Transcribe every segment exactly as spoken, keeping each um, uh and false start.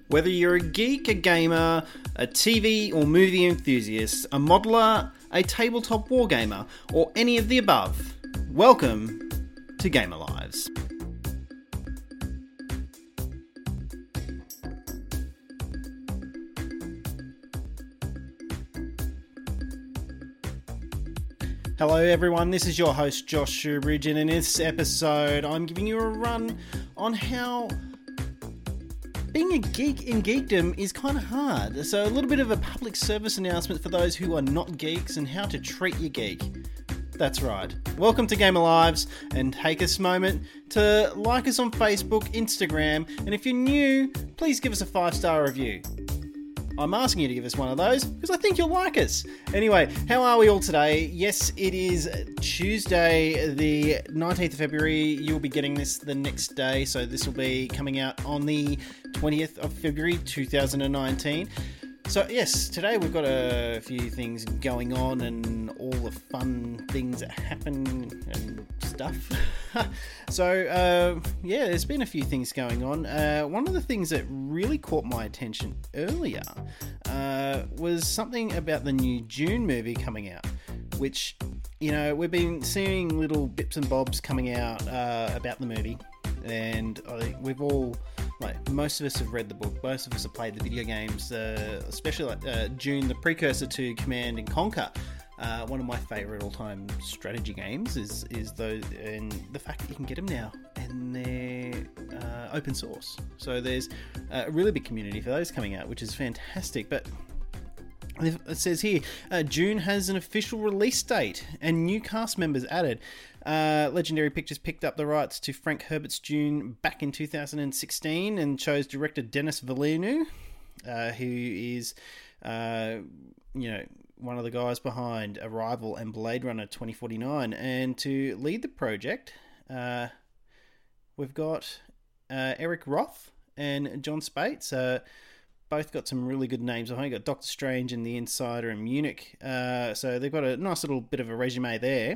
Whether you're a geek, a gamer, a T V or movie enthusiast, a modeler, a tabletop wargamer, or any of the above, welcome to Gamer Lives. Hello everyone, this is your host Josh Shoebridge, and in this episode I'm giving you a run on how being a geek in geekdom is kind of hard. So a little bit of a public service announcement for those who are not geeks and how to treat your geek. That's right. Welcome to Gamer Lives, and take this moment to like us on Facebook, Instagram, and if you're new, please give us a five star review. I'm asking you to give us one of those because I think you'll like us. Anyway, how are we all today? Yes, it is Tuesday, the nineteenth of February. You'll be getting this the next day, so this will be coming out on the twentieth of February, two thousand nineteen. So yes, today we've got a few things going on and all the fun things that happen and stuff. so uh, yeah, there's been a few things going on. Uh, one of the things that really caught my attention earlier uh, was something about the new Dune movie coming out, which, you know, we've been seeing little bits and bobs coming out uh, about the movie, and I think we've all, like, most of us have read the book, most of us have played the video games, uh, especially like uh, Dune, the precursor to Command and Conquer. Uh, one of my favourite all-time strategy games is is those, and the fact that you can get them now, and they're uh, open source. So there's a really big community for those coming out, which is fantastic. But it says here, uh, Dune has an official release date and new cast members added. Uh, Legendary Pictures picked up the rights to Frank Herbert's Dune back in two thousand sixteen and chose director Denis Villeneuve, uh, who is, uh, you know, one of the guys behind Arrival and Blade Runner twenty forty-nine. And to lead the project, uh, we've got uh, Eric Roth and John Spates. Uh, both got some really good names. I think got Doctor Strange and The Insider and Munich. Uh, so they've got a nice little bit of a resume there.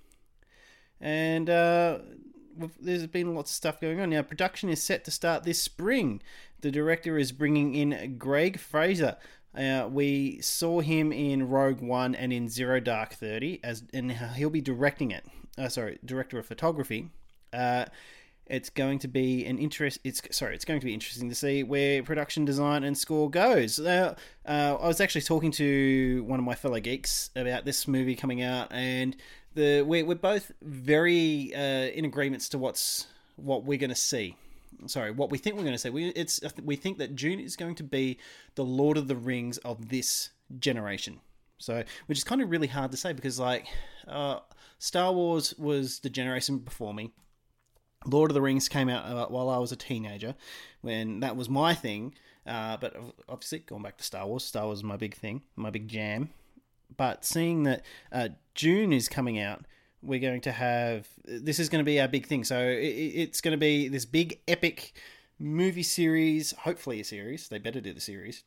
And uh, there's been lots of stuff going on. Now, production is set to start this spring. The director is bringing in Greg Fraser. Uh, we saw him in Rogue One and in Zero Dark Thirty, as and he'll be directing it. Uh, sorry, director of photography. Uh, it's going to be an interest. It's sorry, it's going to be interesting to see where production design and score goes. Uh, uh, I was actually talking to one of my fellow geeks about this movie coming out, and the we're, we're both very uh, in agreements to what's what we're going to see. Sorry, what we think we're going to see. We it's we think that Dune is going to be the Lord of the Rings of this generation. So, which is kind of really hard to say because, like, uh, Star Wars was the generation before me. Lord of the Rings came out uh, while I was a teenager, when that was my thing. Uh, but obviously, going back to Star Wars, Star Wars is my big thing, my big jam. But seeing that uh, Dune is coming out, we're going to have, this is going to be our big thing. So it, it's going to be this big epic movie series, hopefully a series. They better do the series.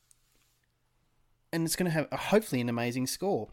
And it's going to have a, hopefully an amazing score.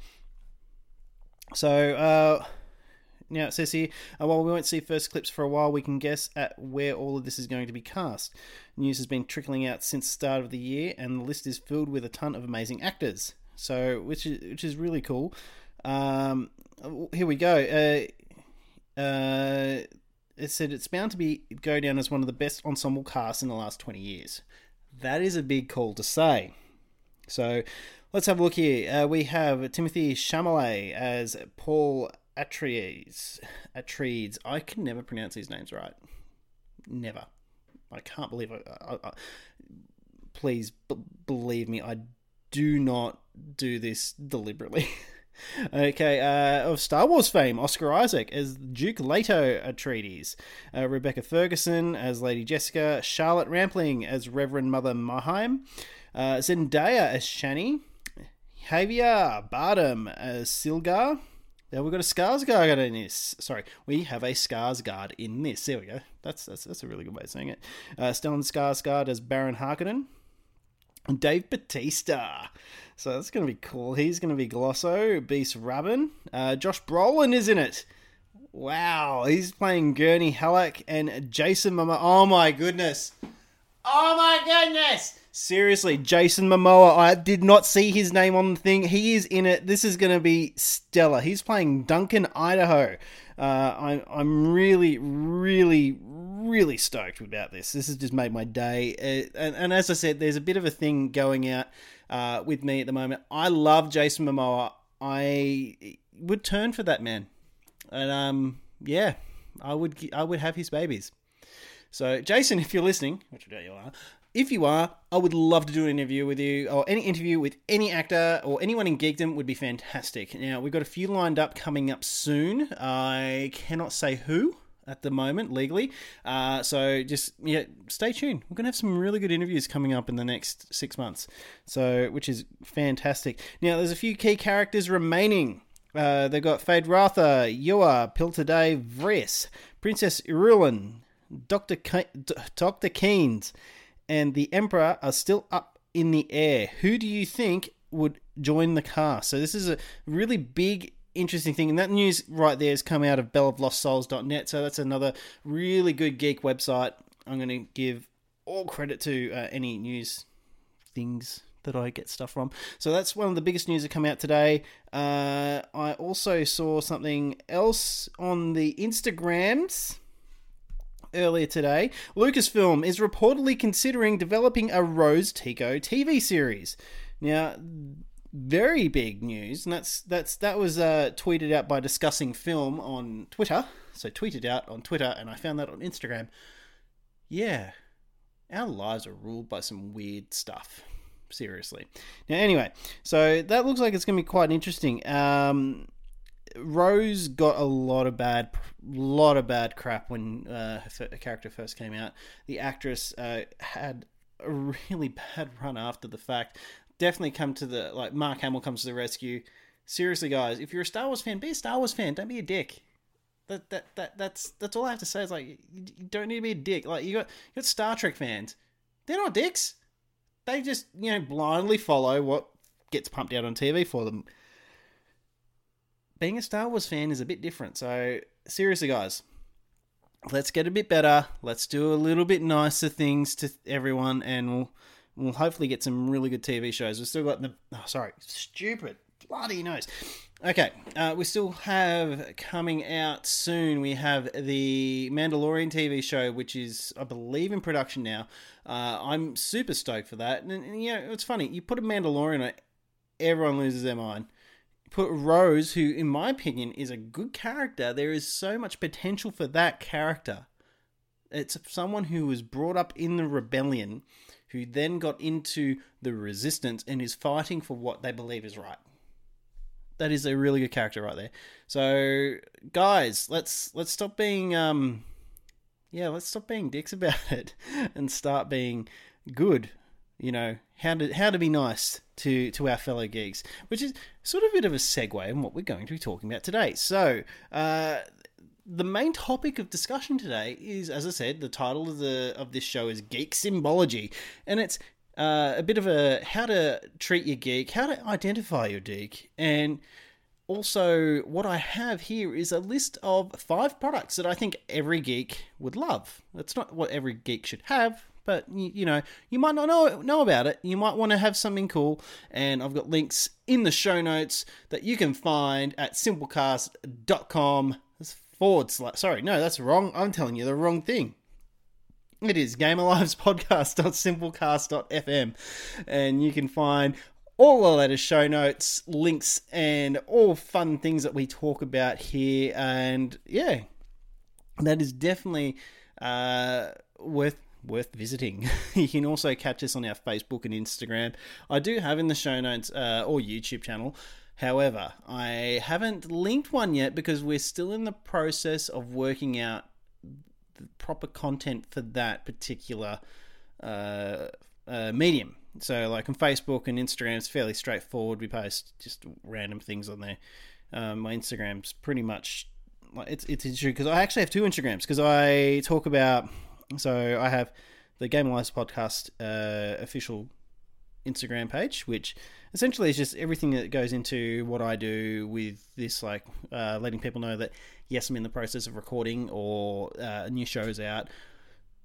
So uh, now it says here, uh, while we won't see first clips for a while, we can guess at where all of this is going to be cast. News has been trickling out since the start of the year, and the list is filled with a ton of amazing actors. So, which is which is really cool. Um, here we go. Uh, uh, it said it's bound to be go down as one of the best ensemble casts in the last twenty years. That is a big call to say. So, let's have a look here. Uh, we have Timothée Chalamet as Paul Atreides. Atreides. I can never pronounce these names right. Never. I can't believe it. I, I, please b- believe me. I do not do this deliberately. Okay, uh, of Star Wars fame, Oscar Isaac as Duke Leto Atreides, uh, Rebecca Ferguson as Lady Jessica, Charlotte Rampling as Reverend Mother Mahim, uh, Zendaya as Shani, Javier Bardem as Silgar. Now we've got a Skarsgård in this. Sorry, we have a Skarsgård in this. There we go. That's that's that's a really good way of saying it. Uh, Stellan Skarsgård as Baron Harkonnen. And Dave Bautista. So that's going to be cool. He's going to be Glosso, Beast Rabin. Uh, Josh Brolin is in it. Wow. He's playing Gurney Halleck and Jason Momoa. Oh my goodness. Oh my goodness! Seriously, Jason Momoa. I did not see his name on the thing. He is in it. This is going to be stellar. He's playing Duncan Idaho. Uh, I'm I'm really, really, really stoked about this. This has just made my day. Uh, and, and as I said, there's a bit of a thing going out uh, with me at the moment. I love Jason Momoa. I would turn for that man, and um, yeah, I would I would have his babies. So, Jason, if you're listening, which I doubt you are, if you are, I would love to do an interview with you, or any interview with any actor or anyone in geekdom would be fantastic. Now, we've got a few lined up coming up soon. I cannot say who at the moment, legally. Uh, so, just, yeah, stay tuned. We're going to have some really good interviews coming up in the next six months, so which is fantastic. Now, there's a few key characters remaining. Uh, they've got Feyd-Rautha, Yua, Piltoday, Vress, Princess Irulan, Doctor Ke- Doctor Keynes, and the Emperor are still up in the air. Who do you think would join the cast? So this is a really big, interesting thing, and that news right there has come out of bell of lost souls dot net, so that's another really good geek website. I'm going to give all credit to uh, any news things that I get stuff from. So that's one of the biggest news that come out today. Uh, I also saw something else on the Instagrams earlier today. Lucasfilm is reportedly considering developing a Rose Tico T V series. Now, very big news, and that's that's that was uh, tweeted out by Discussing Film on Twitter. So tweeted out on Twitter, and I found that on Instagram. Yeah, our lives are ruled by some weird stuff. Seriously. Now, anyway, so that looks like it's going to be quite interesting. Um, Rose got a lot of bad, lot of bad crap when uh, her character first came out. The actress uh, had a really bad run after the fact. Definitely come to the like Mark Hamill comes to the rescue. Seriously, guys, if you're a Star Wars fan, be a Star Wars fan. Don't be a dick. That that that that's that's all I have to say. Is like you, you don't need to be a dick. Like you got you got Star Trek fans. They're not dicks. They just you know blindly follow what gets pumped out on T V for them. Being a Star Wars fan is a bit different. So, seriously, guys, let's get a bit better. Let's do a little bit nicer things to everyone, and we'll we'll hopefully get some really good T V shows. We've still got the... Oh, sorry. Stupid. Bloody nose. Okay. Uh, we still have coming out soon, we have the Mandalorian T V show, which is, I believe, in production now. Uh, I'm super stoked for that. And, and, you know, it's funny. You put a Mandalorian on it, everyone loses their mind. Put Rose, who, in my opinion, is a good character. There is so much potential for that character. It's someone who was brought up in the rebellion, who then got into the resistance and is fighting for what they believe is right. That is a really good character right there. So, guys, let's let's stop being um, yeah, let's stop being dicks about it and start being good. You know, how to how to be nice to, to our fellow geeks, which is sort of a bit of a segue in what we're going to be talking about today. So, uh, the main topic of discussion today is, as I said, the title of the of this show is Geek Symbology, and it's uh, a bit of a how to treat your geek, how to identify your geek, and also what I have here is a list of five products that I think every geek would love. It's not what every geek should have, but, you, you know, you might not know know about it. You might want to have something cool. And I've got links in the show notes that you can find at simplecast dot com forward slash... Sorry, no, that's wrong. I'm telling you the wrong thing. It is gamerlives podcast dot simplecast dot f m. And you can find all the latest show notes, links, and all fun things that we talk about here. And, yeah, that is definitely uh, worth... worth visiting. You can also catch us on our Facebook and Instagram. I do have in the show notes uh, or YouTube channel. However, I haven't linked one yet because we're still in the process of working out the proper content for that particular uh, uh, medium. So like on Facebook and Instagram, it's fairly straightforward. We post just random things on there. Um, my Instagram's pretty much... It's, it's interesting because I actually have two Instagrams because I talk about... So I have the Game Lives Podcast uh, official Instagram page, which essentially is just everything that goes into what I do with this, like uh, letting people know that, yes, I'm in the process of recording or uh, a new show's out,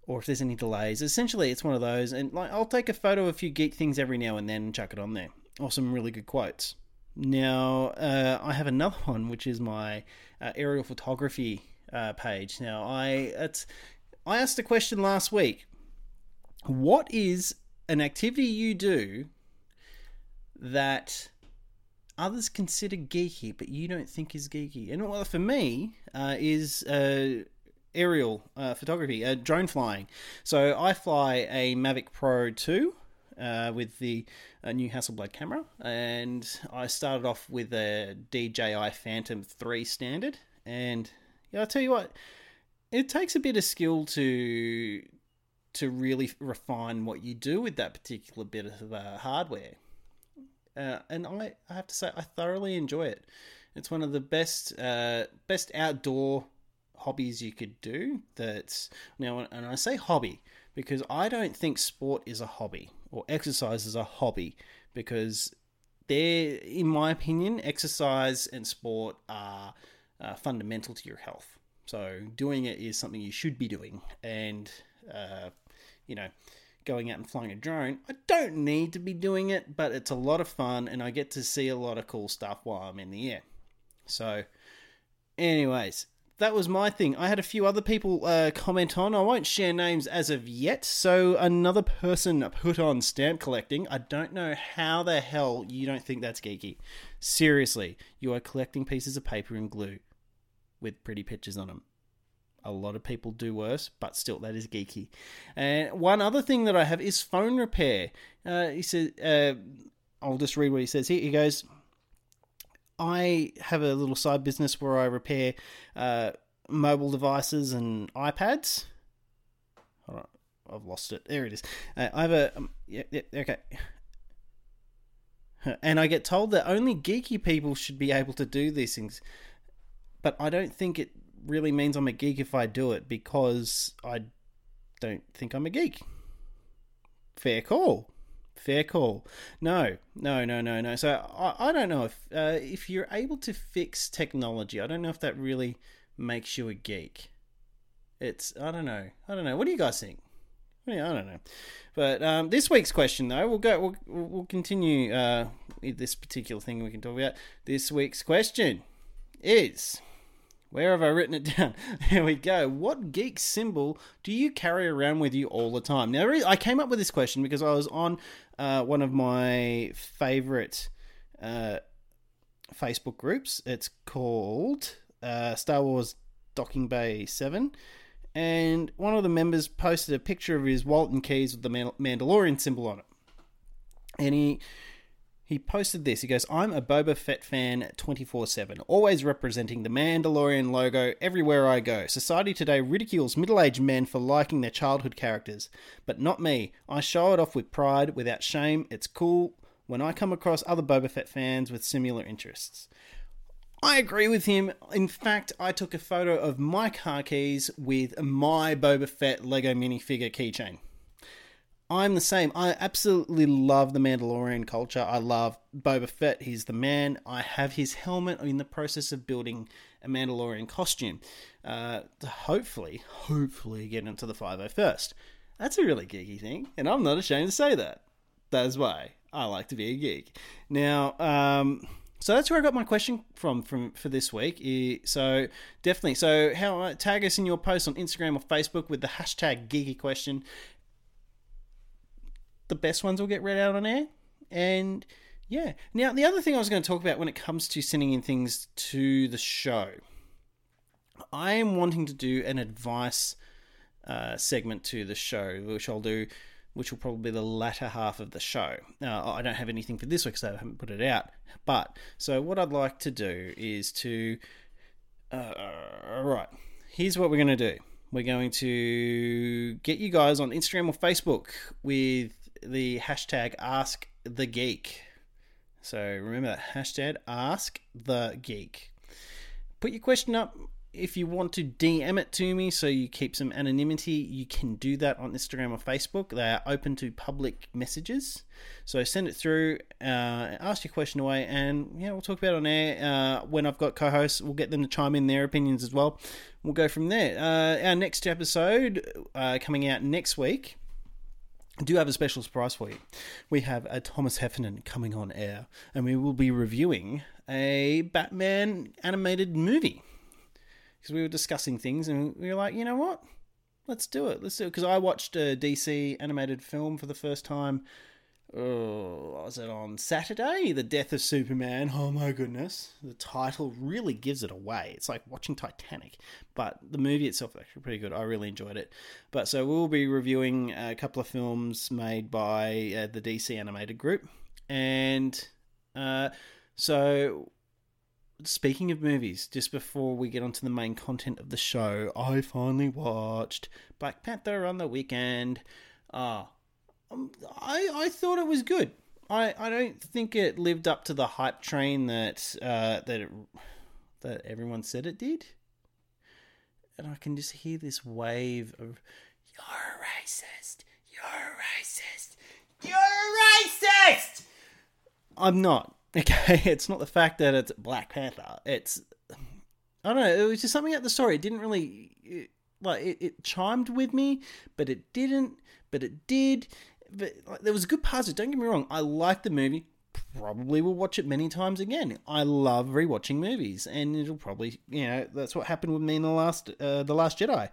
or if there's any delays. Essentially, it's one of those, and like I'll take a photo of a few geek things every now and then and chuck it on there, or some really good quotes. Now, uh, I have another one, which is my uh, aerial photography uh, page. Now, I it's, I asked a question last week. What is an activity you do that others consider geeky, but you don't think is geeky? And well, for me, uh, is uh, aerial uh, photography, uh, drone flying. So I fly a Mavic Pro two. Uh, with the uh, new Hasselblad camera, and I started off with a D J I Phantom three standard, and yeah, I'll tell you what, it takes a bit of skill to to really refine what you do with that particular bit of uh, hardware, uh, and I, I have to say I thoroughly enjoy it. It's one of the best uh, best outdoor hobbies you could do. That's now, and I say hobby because I don't think sport is a hobby or exercise is a hobby, because they're, in my opinion, exercise and sport are uh, fundamental to your health. So doing it is something you should be doing, and uh, you know, going out and flying a drone, I don't need to be doing it, but it's a lot of fun, and I get to see a lot of cool stuff while I'm in the air. So, anyways, that was my thing. I had a few other people uh, comment on. I won't share names as of yet. So another person put on stamp collecting. I don't know how the hell you don't think that's geeky. Seriously, you are collecting pieces of paper and glue with pretty pictures on them. A lot of people do worse, but still, that is geeky. And one other thing that I have is phone repair. Uh, he said, uh, I'll just read what he says here. He goes, I have a little side business where I repair uh, mobile devices and iPads. Hold on, I've lost it. There it is. Uh, I have a... Um, yeah, yeah, okay. And I get told that only geeky people should be able to do these things. But I don't think it really means I'm a geek if I do it, because I don't think I'm a geek. Fair call. Fair call. No, no, no, no, no. So I, I don't know if uh, if you're able to fix technology, I don't know if that really makes you a geek. It's, I don't know. I don't know. What do you guys think? Yeah, I don't know. But um, this week's question, though, we'll go. We'll, we'll continue uh, with this particular thing we can talk about. This week's question is, where have I written it down? There we go. What geek symbol do you carry around with you all the time? Now, I came up with this question because I was on uh, one of my favorite uh, Facebook groups. It's called uh, Star Wars Docking Bay seven. And one of the members posted a picture of his wallet and keys with the Mandalorian symbol on it. And he... He posted this. He goes, I'm a Boba Fett fan twenty-four seven, always representing the Mandalorian logo everywhere I go. Society today ridicules middle-aged men for liking their childhood characters, but not me. I show it off with pride, without shame. It's cool when I come across other Boba Fett fans with similar interests. I agree with him. In fact, I took a photo of my car keys with my Boba Fett Lego minifigure keychain. I'm the same. I absolutely love the Mandalorian culture. I love Boba Fett. He's the man. I have his helmet. I'm in the process of building a Mandalorian costume. Uh, to hopefully, hopefully get into the five oh first. That's a really geeky thing, and I'm not ashamed to say that. That is why I like to be a geek. Now, um, so that's where I got my question from, from for this week. So definitely, so how uh, tag us in your posts on Instagram or Facebook with the hashtag geeky question. The best ones will get read out on air. And yeah. Now, the other thing I was going to talk about when it comes to sending in things to the show, I am wanting to do an advice uh, segment to the show, which I'll do, which will probably be the latter half of the show. Now, I don't have anything for this week, so I haven't put it out. But, so what I'd like to do is to, uh, all right, here's what we're going to do. We're going to get you guys on Instagram or Facebook with the hashtag Ask the Geek. So remember that hashtag Ask the Geek. Put your question up if you want to D M it to me so you keep some anonymity, you can do that on Instagram or Facebook. They are open to public messages. So send it through, uh, ask your question away, and yeah, we'll talk about it on air. Uh, when I've got co-hosts, we'll get them to chime in their opinions as well. We'll go from there. Uh, our next episode uh, coming out next week, I do have a special surprise for you. We have a Thomas Heffernan coming on air, and we will be reviewing a Batman animated movie. Because we were discussing things and we were like, you know what? Let's do it. Let's do it. Because I watched a D C animated film for the first time. Oh, was it on Saturday? The Death of Superman. Oh my goodness. The title really gives it away. It's like watching Titanic. But the movie itself is actually pretty good. I really enjoyed it. But so we'll be reviewing a couple of films made by uh, the D C animated group. And uh, so... Speaking of movies, just before we get onto the main content of the show, I finally watched Black Panther on the weekend. Uh, um, I I thought it was good. I, I don't think it lived up to the hype train that uh, that it, that everyone said it did. And I can just hear this wave of, "You're racist! You're racist! You're racist!" I'm not. Okay, it's not the fact that it's Black Panther. It's, I don't know, it was just something at the story. It didn't really, it, like, it, it chimed with me, but it didn't, but it did. But like, there was good parts of it, don't get me wrong. I liked the movie. Probably will watch it many times again. I love rewatching movies, and it'll probably, you know, that's what happened with me in the last, uh, the Last Jedi.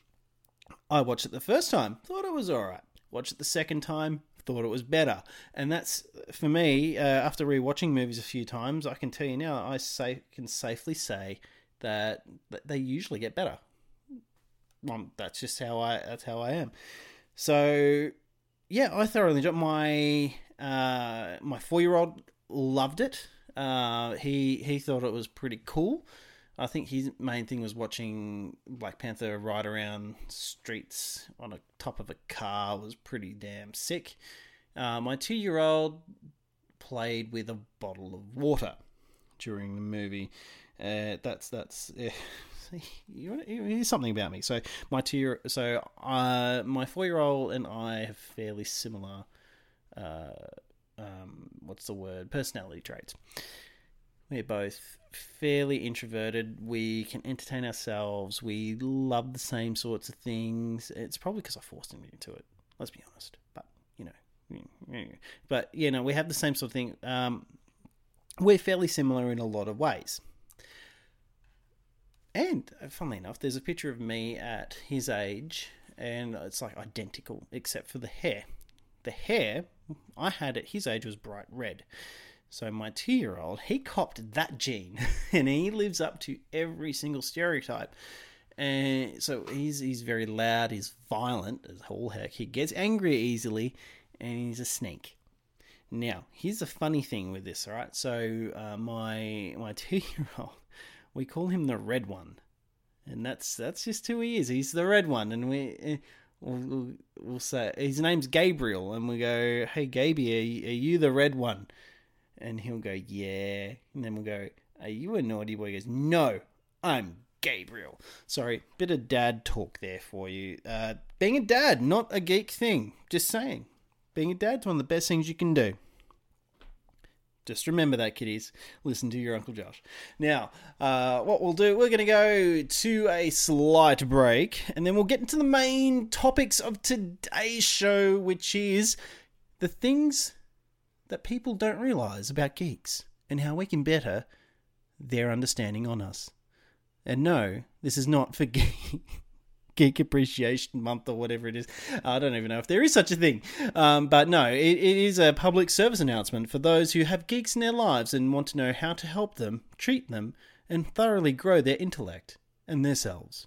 I watched it the first time, thought it was alright. Watched it the second time, thought it was better. And that's, for me, uh, after rewatching movies a few times, I can tell you now, I say can safely say that, that they usually get better. Well, that's just how I that's how I am. So yeah, I thoroughly enjoyed. My uh, my four year old loved it. Uh, he he thought it was pretty cool. I think his main thing was watching Black Panther ride around streets on the top of a car was pretty damn sick. Uh, my two-year-old played with a bottle of water during the movie. Uh, that's that's uh, you, you, here's something about me. So my two, so uh, my four-year-old and I have fairly similar. Uh, um, what's the word? Personality traits. We're both fairly introverted. We can entertain ourselves. We love the same sorts of things. It's probably because I forced him into it. Let's be honest. But, you know. But, you know, we have the same sort of thing. Um, we're fairly similar in a lot of ways. And, funnily enough, there's a picture of me at his age, and it's like identical, except for the hair. The hair I had at his age was bright red. So my two-year-old, he copped that gene, and he lives up to every single stereotype. And so he's he's very loud, he's violent as whole heck. He gets angry easily, and he's a snake. Now, here's a funny thing with this, all right? So uh, my my two-year-old, we call him the red one, and that's that's just who he is. He's the red one, and we. We'll, we'll, we'll say his name's Gabriel, and we go, "Hey, Gaby, are you, are you the red one?" And he'll go, "Yeah." And then we'll go, "Are you a naughty boy?" He goes, "No, I'm Gabriel." Sorry, bit of dad talk there for you. Uh, being a dad, not a geek thing. Just saying. Being a dad's one of the best things you can do. Just remember that, kiddies. Listen to your Uncle Josh. Now, uh, what we'll do, we're going to go to a slight break, and then we'll get into the main topics of today's show, which is the things that people don't realise about geeks and how we can better their understanding on us. And no, this is not for geek, geek Appreciation Month or whatever it is. I don't even know if there is such a thing. Um, but no, it, it is a public service announcement for those who have geeks in their lives and want to know how to help them, treat them, and thoroughly grow their intellect and themselves.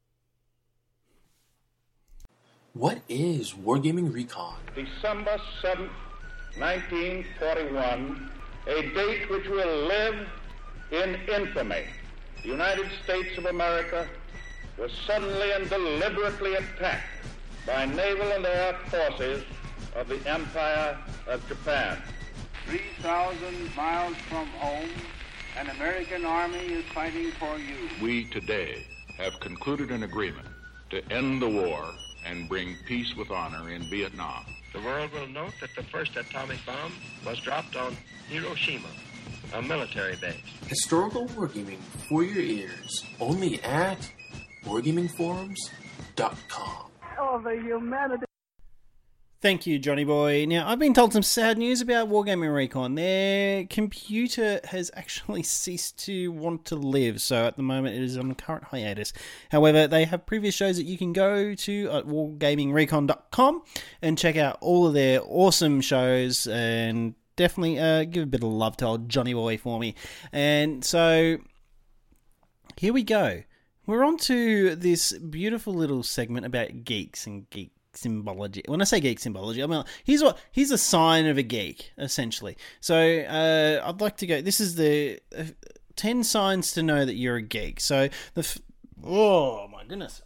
What is Wargaming Recon? December seventh, nineteen forty-one, a date which will live in infamy. The United States of America was suddenly and deliberately attacked by naval and air forces of the Empire of Japan. three thousand miles from home, An American army is fighting for you. We today have concluded an agreement to end the war and bring peace with honor in Vietnam. The world will note that the first atomic bomb was dropped on Hiroshima, a military base. Historical wargaming for your ears, only at wargaming forums dot com. Oh, the humanity. Thank you, Johnny Boy. Now, I've been told some sad news about Wargaming Recon. Their computer has actually ceased to want to live, so at the moment it is on current hiatus. However, they have previous shows that you can go to at wargaming recon dot com and check out all of their awesome shows, and definitely uh, give a bit of love to old Johnny Boy for me. And so, here we go. We're on to this beautiful little segment about geeks and geek symbology. When I say geek symbology, I mean, here's what here's a sign of a geek, essentially. So uh, I'd like to go, this is the uh, ten signs to know that you're a geek. So the f- oh my goodness,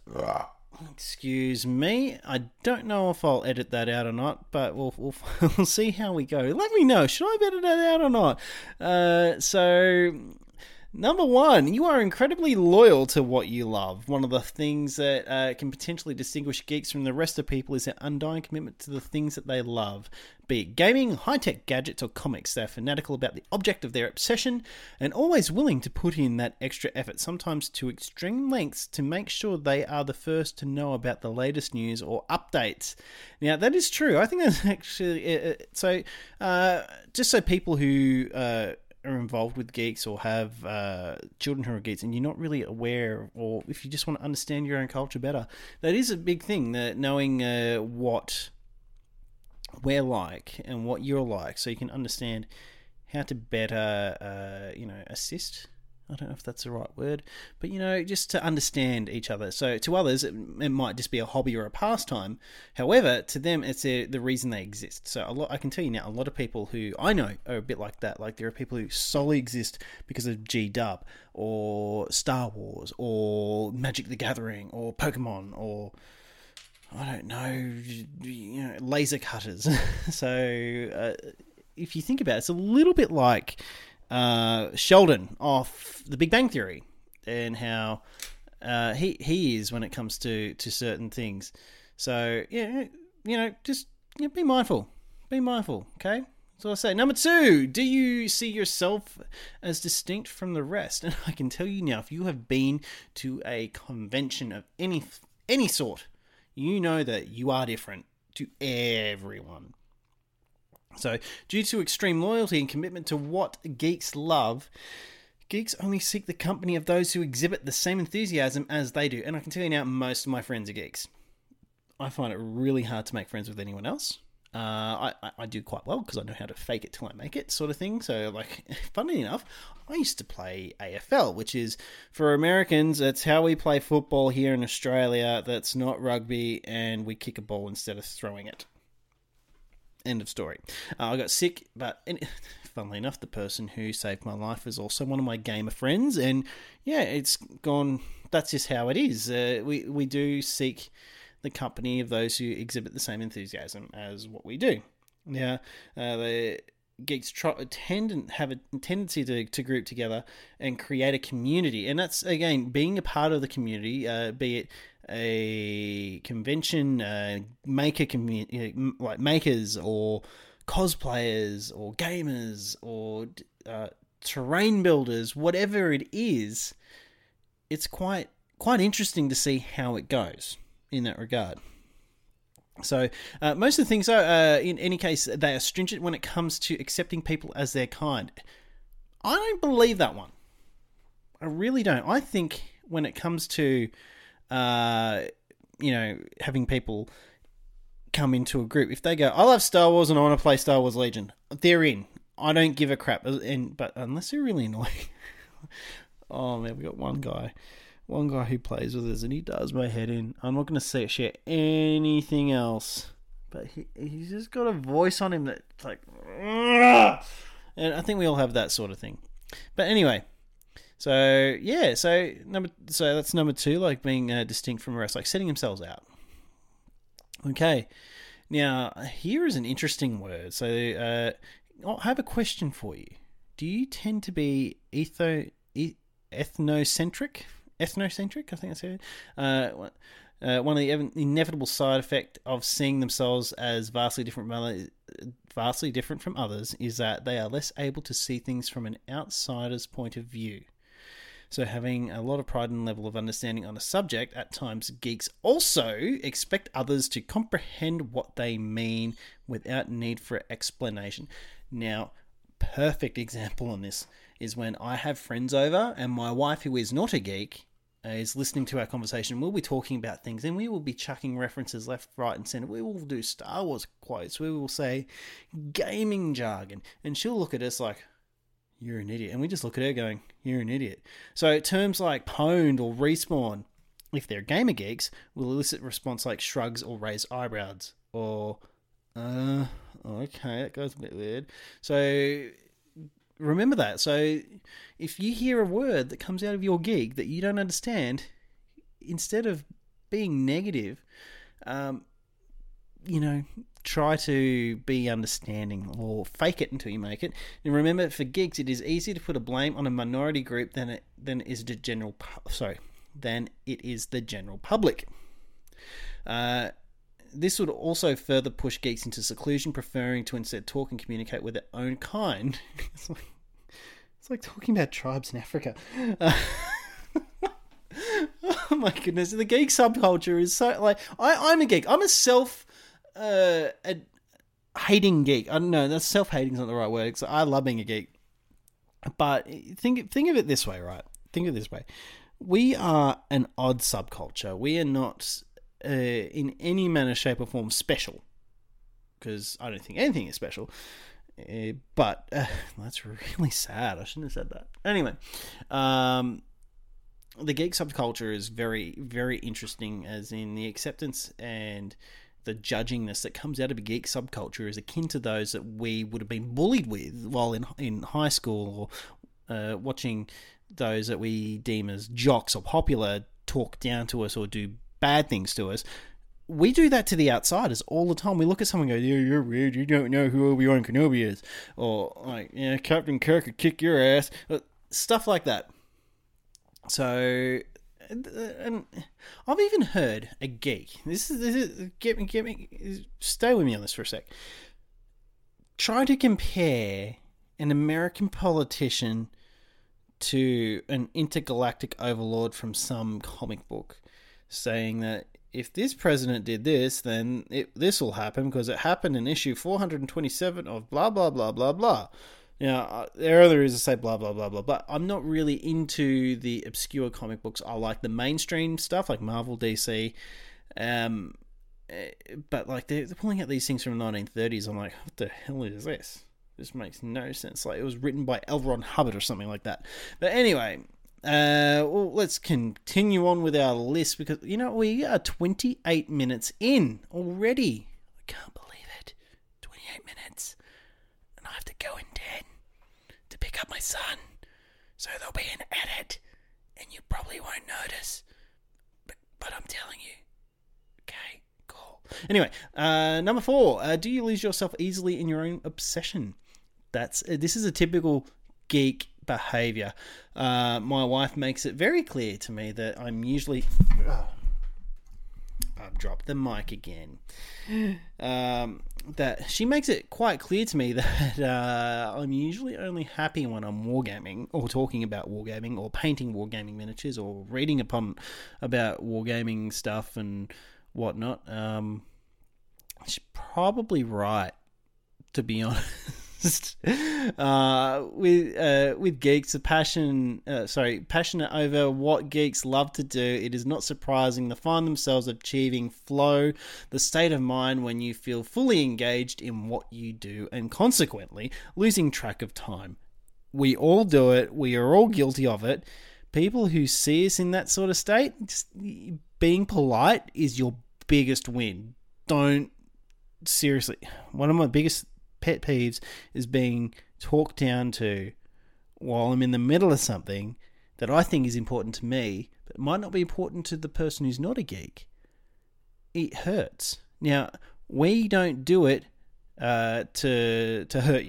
excuse me, I don't know if I'll edit that out or not, but we'll we'll, we'll see how we go. Let me know, should I edit that out or not? Uh, so number one, you are incredibly loyal to what you love. One of the things that uh, can potentially distinguish geeks from the rest of people is their undying commitment to the things that they love. Be it gaming, high-tech gadgets, or comics, they're fanatical about the object of their obsession and always willing to put in that extra effort, sometimes to extreme lengths, to make sure they are the first to know about the latest news or updates. Now, that is true. I think that's actually... Uh, so, uh, just so people who... Uh, are involved with geeks or have uh, children who are geeks and you're not really aware, or if you just want to understand your own culture better, that is a big thing, that knowing uh, what we're like and what you're like, so you can understand how to better uh, you know, assist. I don't know if that's the right word, but, you know, just to understand each other. So to others, it, it might just be a hobby or a pastime. However, to them, it's a, the reason they exist. So a lot, I can tell you now, a lot of people who I know are a bit like that. Like, there are people who solely exist because of G-Dub or Star Wars or Magic the Gathering or Pokemon or, I don't know, you know, laser cutters. So uh, if you think about it, it's a little bit like... Uh, Sheldon off The Big Bang Theory, and how uh, he he is when it comes to, to certain things. So yeah, you know, just yeah, be mindful, be mindful. Okay, that's what I say. Number two, do you see yourself as distinct from the rest? And I can tell you now, if you have been to a convention of any any sort, you know that you are different to everyone. So, due to extreme loyalty and commitment to what geeks love, geeks only seek the company of those who exhibit the same enthusiasm as they do. And I can tell you now, most of my friends are geeks. I find it really hard to make friends with anyone else. Uh, I, I do quite well because I know how to fake it till I make it, sort of thing. So, like, funny enough, I used to play A F L, which is, for Americans, it's how we play football here in Australia. That's not rugby, and we kick a ball instead of throwing it. End of story. Uh, I got sick, but funnily enough, the person who saved my life is also one of my gamer friends, and yeah, it's gone. That's just how it is. Uh, we we do seek the company of those who exhibit the same enthusiasm as what we do. Now, uh, the geeks try, tend and have a tendency to, to group together and create a community, and that's again being a part of the community, uh, be it a convention, uh, maker community, like makers or cosplayers or gamers or uh, terrain builders, whatever it is. It's quite quite interesting to see how it goes in that regard. So uh, most of the things are, uh, in any case, they are stringent when it comes to accepting people as their kind. I don't believe that one. I really don't. I think when it comes to Uh, you know, having people come into a group, if they go, I love Star Wars and I want to play Star Wars Legion, they're in. I don't give a crap. And but unless they're really annoying. Oh man, we got one guy, one guy who plays with us, and he does my head in. I'm not going to say share anything else, but he he's just got a voice on him that's like, Ugh! And I think we all have that sort of thing. But anyway. So yeah, so number so that's number two, like being uh, distinct from the rest, like setting themselves out. Okay, now here is an interesting word. So uh, I have a question for you. do you tend to be etho, e- ethnocentric? Ethnocentric, I think that's it. Uh, uh, one of the inevitable side effect of seeing themselves as vastly different, from others, vastly different from others is that they are less able to see things from an outsider's point of view. So having a lot of pride and level of understanding on a subject, at times geeks also expect others to comprehend what they mean without need for explanation. Now, perfect example on this is when I have friends over and my wife, who is not a geek, is listening to our conversation. We'll be talking about things and we will be chucking references left, right and centre. We will do Star Wars quotes. We will say gaming jargon. And she'll look at us like, you're an idiot. And we just look at her going, you're an idiot. So terms like pwned or respawn, if they're gamer geeks, will elicit response like shrugs or raised eyebrows. Or, uh, okay, that goes a bit weird. So remember that. So if you hear a word that comes out of your geek that you don't understand, instead of being negative, um, you know, try to be understanding or fake it until you make it. And remember, for geeks, it is easier to put a blame on a minority group than it than is the general sorry than it is the general public. Uh, this would also further push geeks into seclusion, preferring to instead talk and communicate with their own kind. It's like, it's like talking about tribes in Africa. Uh, oh my goodness, the geek subculture is so like I, I'm a geek. I'm a self. Uh, a hating geek. I don't know. That's self-hating is not the right word. Because I love being a geek. But think think of it this way, right? Think of it this way. We are an odd subculture. We are not, uh, in any manner, shape, or form, special. Because I don't think anything is special. Uh, but uh, that's really sad. I shouldn't have said that. Anyway, um, the geek subculture is very, very interesting, as in the acceptance and the judgingness that comes out of a geek subculture is akin to those that we would have been bullied with while in in high school, or uh, watching those that we deem as jocks or popular talk down to us or do bad things to us. We do that to the outsiders all the time. We look at someone and go, yeah, you're weird, you don't know who Obi-Wan Kenobi is. Or, like, yeah, Captain Kirk could kick your ass. Stuff like that. So, and I've even heard a geek, this is, this is get me, get me, stay with me on this for a sec, try to compare an American politician to an intergalactic overlord from some comic book, saying that if this president did this, then it, this will happen because it happened in issue four hundred twenty-seven of blah, blah, blah, blah, blah. Now, there are other reasons to say blah, blah, blah, blah, but I'm not really into the obscure comic books. I like the mainstream stuff, like Marvel, D C, um, but like they're, they're pulling out these things from the nineteen thirties. I'm like, what the hell is this? This makes no sense. Like, it was written by L. Ron Hubbard or something like that. But anyway, uh, well, let's continue on with our list, because, you know, we are twenty-eight minutes in already. I can't believe it. twenty-eight minutes. And I have to go in ten to pick up my son. So there'll be an edit, and you probably won't notice. But, but I'm telling you. Okay, cool. Anyway, uh, number four. Uh, do you lose yourself easily in your own obsession? That's uh, this is a typical geek behavior. Uh, my wife makes it very clear to me that I'm usually... Oh, I've dropped the mic again. Um, that she makes it quite clear to me that uh, I'm usually only happy when I'm wargaming, or talking about wargaming, or painting wargaming miniatures, or reading upon about wargaming stuff and whatnot. Um, she's probably right, to be honest. uh, with uh, with geeks, a passion, uh, sorry, passionate over what geeks love to do, it is not surprising to find themselves achieving flow, the state of mind when you feel fully engaged in what you do, and consequently losing track of time. We all do it. We are all guilty of it. People who see us in that sort of state, just being polite is your biggest win. Don't, seriously, one of my biggest pet peeves is being talked down to while I'm in the middle of something that I think is important to me, but might not be important to the person who's not a geek. It hurts. Now, we don't do it uh, to to hurt you.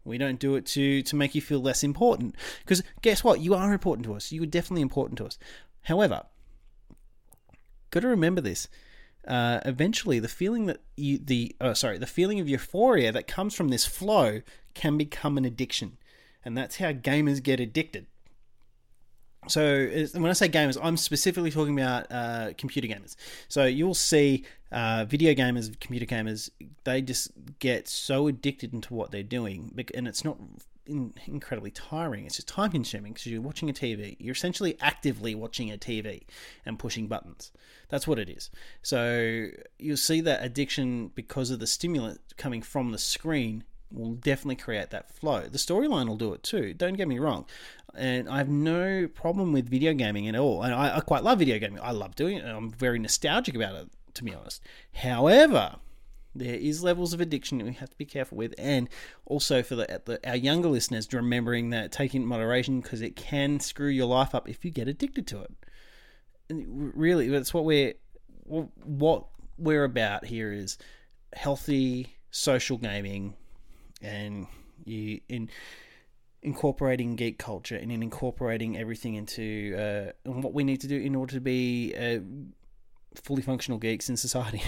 We don't do it to, to make you feel less important. Because guess what? You are important to us. You are definitely important to us. However, got to remember this. Uh, eventually, the feeling that you the oh, sorry, the feeling of euphoria that comes from this flow can become an addiction, and that's how gamers get addicted. So when I say gamers, I'm specifically talking about uh, computer gamers. So you'll see uh, video gamers, computer gamers, they just get so addicted into what they're doing, and it's not in, incredibly tiring. It's just time consuming because you're watching a T V. You're essentially actively watching a T V and pushing buttons. That's what it is. So you'll see that addiction because of the stimulant coming from the screen will definitely create that flow. The storyline will do it too. Don't get me wrong. And I have no problem with video gaming at all. And I, I quite love video gaming. I love doing it. And I'm very nostalgic about it, to be honest. However, there is levels of addiction that we have to be careful with. And also for the, the our younger listeners, remembering that taking it in moderation, because it can screw your life up if you get addicted to it. And really, that's what we're, what we're about here is healthy social gaming, and you in incorporating geek culture and in incorporating everything into uh, and what we need to do in order to be uh, fully functional geeks in society.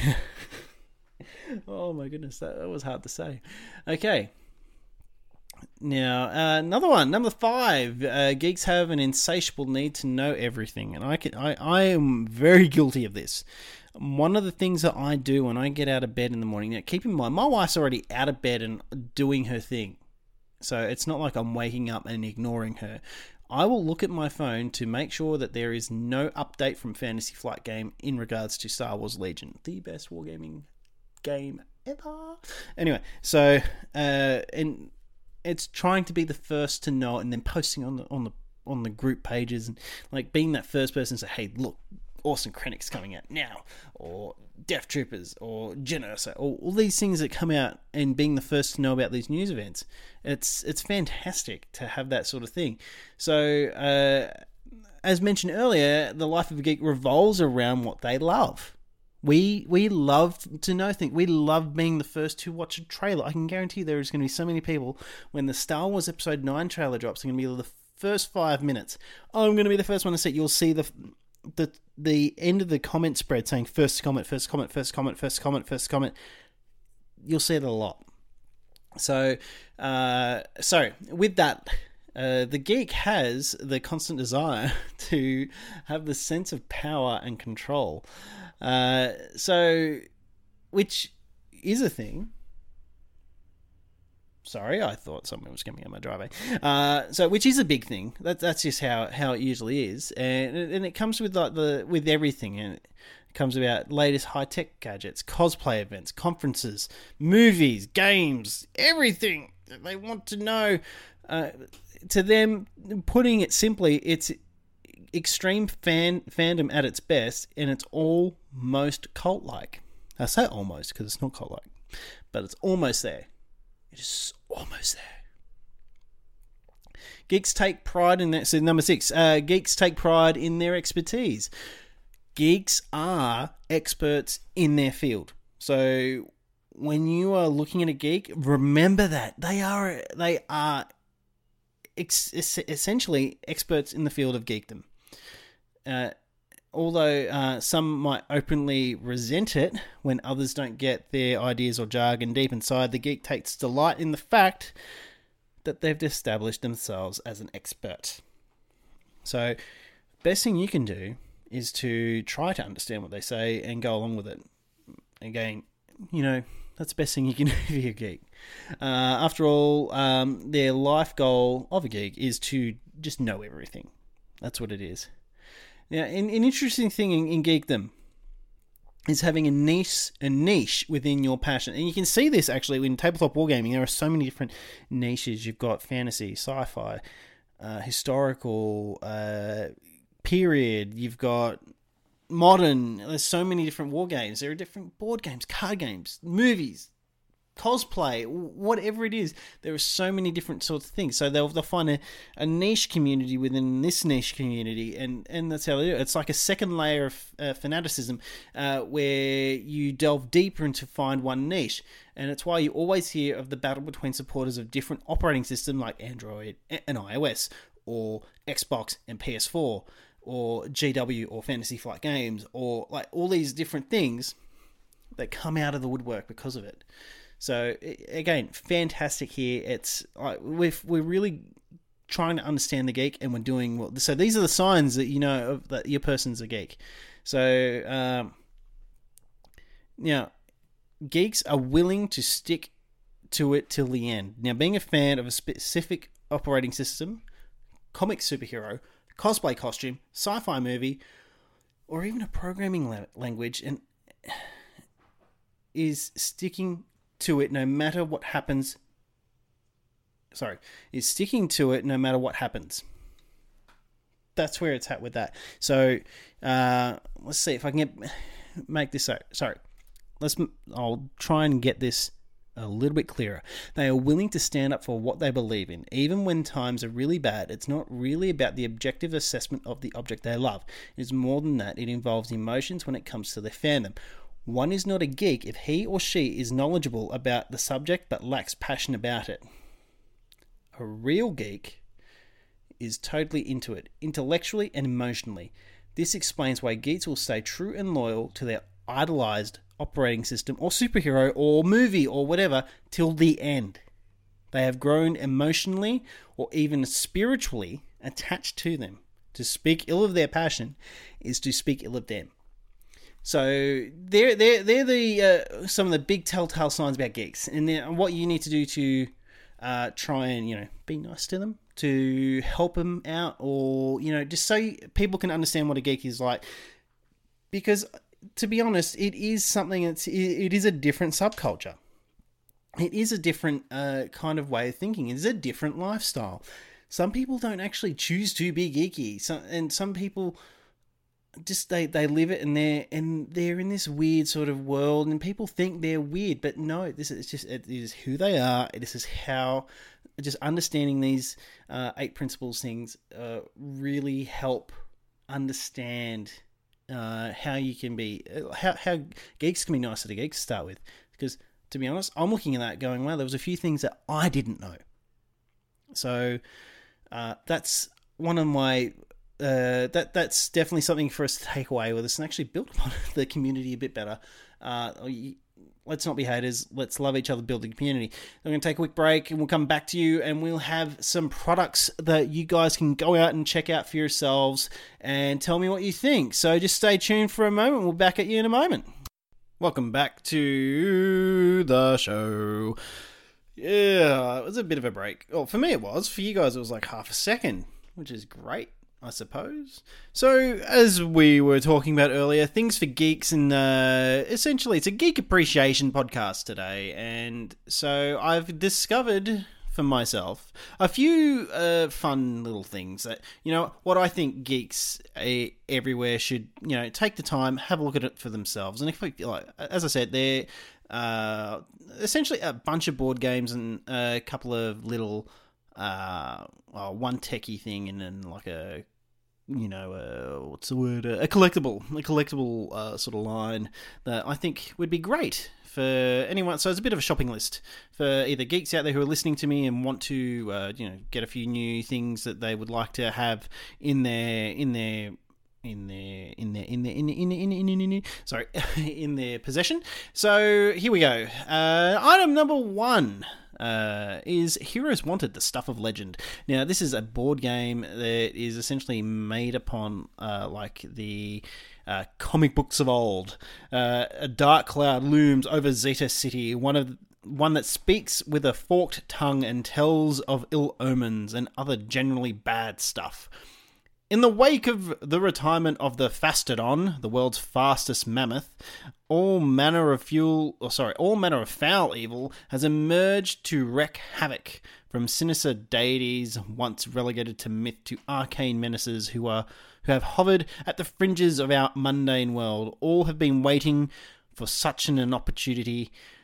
Oh my goodness, that, that was hard to say. Okay. Now, uh, another one, number five. Uh, geeks have an insatiable need to know everything, and I can, I, I am very guilty of this. One of the things that I do when I get out of bed in the morning, now keep in mind, my wife's already out of bed and doing her thing, so it's not like I'm waking up and ignoring her. I will look at my phone to make sure that there is no update from Fantasy Flight Game in regards to Star Wars Legion, the best wargaming game ever. Anyway, so uh, and it's trying to be the first to know it, and then posting on the on the on the group pages, and like being that first person to say, "Hey, look, Orson Krennic's coming out now," or Death Troopers, or Genos, or all these things that come out, and being the first to know about these news events. It's it's fantastic to have that sort of thing. So, uh, as mentioned earlier, the life of a geek revolves around what they love. We we love to know things. We love being the first to watch a trailer. I can guarantee there is going to be so many people when the Star Wars Episode nine trailer drops. They're going to be the first five minutes. Oh, I'm going to be the first one to see it. You'll see the the the end of the comment spread saying first comment, first comment, first comment, first comment, first comment. You'll see it a lot. So, uh, so with that, uh, the geek has the constant desire to have the sense of power and control. Uh, so, which is a thing. Sorry, I thought someone was coming in my driveway. Uh, so, which is a big thing. That, that's just how, how it usually is, and and it comes with like the with everything, and it comes about latest high tech gadgets, cosplay events, conferences, movies, games, everything that they want to know. Uh, to them, putting it simply, it's extreme fan fandom at its best, and it's almost cult-like. I say almost because it's not cult-like, but it's almost there. It is almost there. Geeks take pride in that. So number six, uh, geeks take pride in their expertise. Geeks are experts in their field. So when you are looking at a geek, remember that they are they are ex- essentially experts in the field of geekdom. Uh, although uh, some might openly resent it when others don't get their ideas or jargon deep inside, the geek takes delight in the fact that they've established themselves as an expert. So, best thing you can do is to try to understand what they say and go along with it. Again, you know, that's the best thing you can do if you're a geek. Uh, after all, um, their life goal of a geek is to just know everything. That's what it is. Now, an, an interesting thing in, in geekdom is having a niche, a niche within your passion. And you can see this actually in tabletop wargaming. There are so many different niches. You've got fantasy, sci-fi, uh, historical, uh, period. You've got modern. There's so many different war games. There are different board games, card games, movies, cosplay, whatever it is. There are so many different sorts of things. So they'll they'll find a, a niche community within this niche community, and, and that's how they do it. It's like a second layer of uh, fanaticism uh, where you delve deeper into find one niche. And it's why you always hear of the battle between supporters of different operating systems like Android and iOS, or Xbox and P S four, or G W or Fantasy Flight Games, or like all these different things that come out of the woodwork because of it. So again, fantastic here. It's like we've, we're really trying to understand the geek, and we're doing well. So these are the signs that you know of, that your person's a geek. So um, now, geeks are willing to stick to it till the end. Now, being a fan of a specific operating system, comic superhero, cosplay costume, sci-fi movie, or even a programming la- language, and is sticking to it no matter what happens. Sorry, is sticking to it no matter what happens. That's where it's at with that. So uh, let's see if I can get, make this. Sorry, let's. I'll try and get this a little bit clearer. They are willing to stand up for what they believe in, even when times are really bad. It's not really about the objective assessment of the object they love. It's more than that. It involves emotions when it comes to their fandom. One is not a geek if he or she is knowledgeable about the subject but lacks passion about it. A real geek is totally into it, intellectually and emotionally. This explains why geeks will stay true and loyal to their idolized operating system or superhero or movie or whatever till the end. They have grown emotionally or even spiritually attached to them. To speak ill of their passion is to speak ill of them. So they're they're they're the uh, some of the big telltale signs about geeks, and what you need to do to uh, try and you know be nice to them, to help them out, or you know just so people can understand what a geek is like. Because to be honest, it is something that's it is a different subculture. It is a different uh, kind of way of thinking. It is a different lifestyle. Some people don't actually choose to be geeky, so, and some people just they, they live it, and they're and they're in this weird sort of world, and people think they're weird, but no, this is just it is who they are. This is how just understanding these uh, eight principles things uh, really help understand uh, how you can be how how geeks can be nicer to geeks to start with. Because to be honest, I'm looking at that going, well, there was a few things that I didn't know. So uh, that's one of my. Uh, that that's definitely something for us to take away with us and actually build upon the community a bit better. Uh, let's not be haters. Let's love each other, build the community. I'm going to take a quick break, and we'll come back to you, and we'll have some products that you guys can go out and check out for yourselves and tell me what you think. So just stay tuned for a moment. We'll be back at you in a moment. Welcome back to the show. Yeah, it was a bit of a break. Well, for me it was. For you guys it was like half a second, which is great, I suppose. So, as we were talking about earlier, things for geeks, and uh, essentially it's a geek appreciation podcast today. And so I've discovered for myself a few uh, fun little things that, you know, what I think geeks uh, everywhere should, you know, take the time, have a look at it for themselves. And if, like, as I said, they're uh, essentially a bunch of board games and a couple of little, uh, well, one techie thing and then like a, you know, uh, what's the word? A collectible, a collectible uh, sort of line that I think would be great for anyone. So it's a bit of a shopping list for either geeks out there who are listening to me and want to, uh, you know, get a few new things that they would like to have in their in their in their in their in their in in in in, in, in, in sorry in their possession. So here we go. Uh, item number one. Uh, is Heroes Wanted, the Stuff of Legend. Now, this is a board game that is essentially made upon, uh, like, the uh, comic books of old. Uh, a dark cloud looms over Zeta City, one of one that speaks with a forked tongue and tells of ill omens and other generally bad stuff. In the wake of the retirement of the Fastodon, the world's fastest mammoth, all manner of fuel, or sorry, all manner of foul evil has emerged to wreak havoc, from sinister deities once relegated to myth to arcane menaces who are who have hovered at the fringes of our mundane world. All have been waiting for such an opportunity